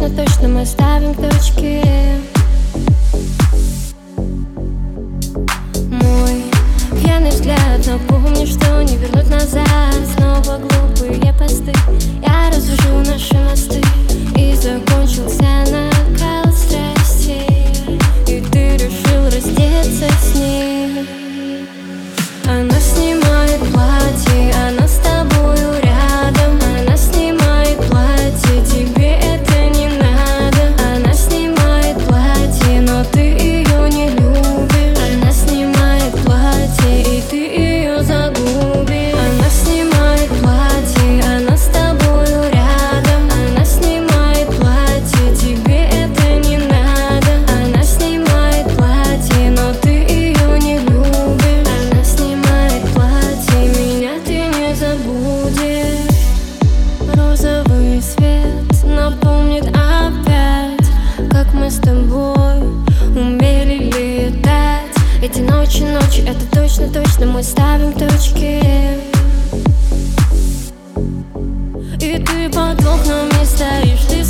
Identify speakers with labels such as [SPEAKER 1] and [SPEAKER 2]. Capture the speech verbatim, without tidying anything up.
[SPEAKER 1] точно мы ставим точки. Мой пьяный взгляд напомнит, что не вернуть назад. Снова глупые посты, я разрушил наши мосты, и закончился накал страсти, и ты решил раздеться с ней. Она снимает платье, она с тобою рядом. Она снимает платье, тебе это не надо. Она снимает платье, но ты ее не любишь. Она снимает платье, и ты ее загубишь. Она снимает платье, она с тобою рядом. Она снимает платье, тебе это не надо. Она снимает платье, но ты ее не любишь. Она снимает платье, меня ты не забудешь. Розовый свет напомнит опять, как мы с тобой умели летать. Эти ночи, ночи, это точно, точно мы ставим точки. И ты под окнами стоишь, ты